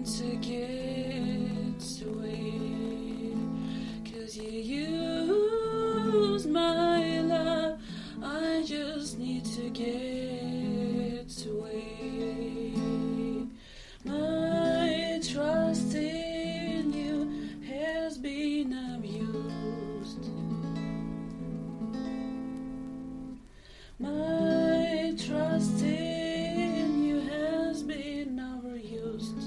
to get away, 'cause you use my love. I just need to get away. My trust in you has been abused. My trust in you has been overused.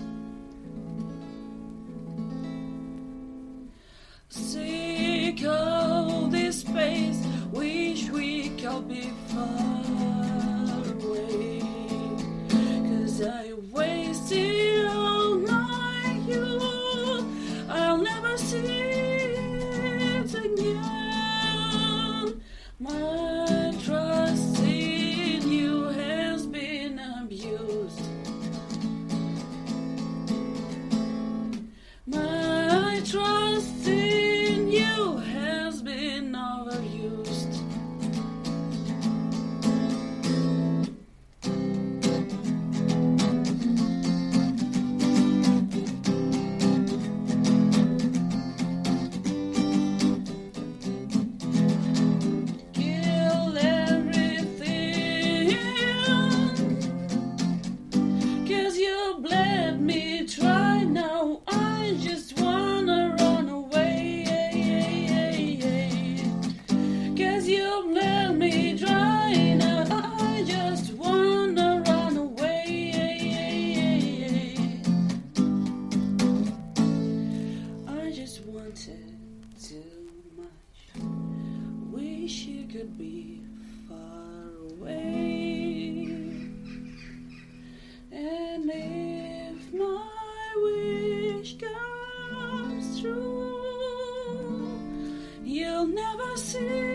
Sick of this space, wish we could be far away, 'cause I wasted all my youth. I'll never see it again. My trust in you has been abused. My trust in you has been overused. Kill everything, 'cause you bled me dry. Now I just wanna run away, 'cause you bled me dry. Now I just wanna run away. I just wanted too much. Wish you could be far away. And if my wish comes true, you'll never see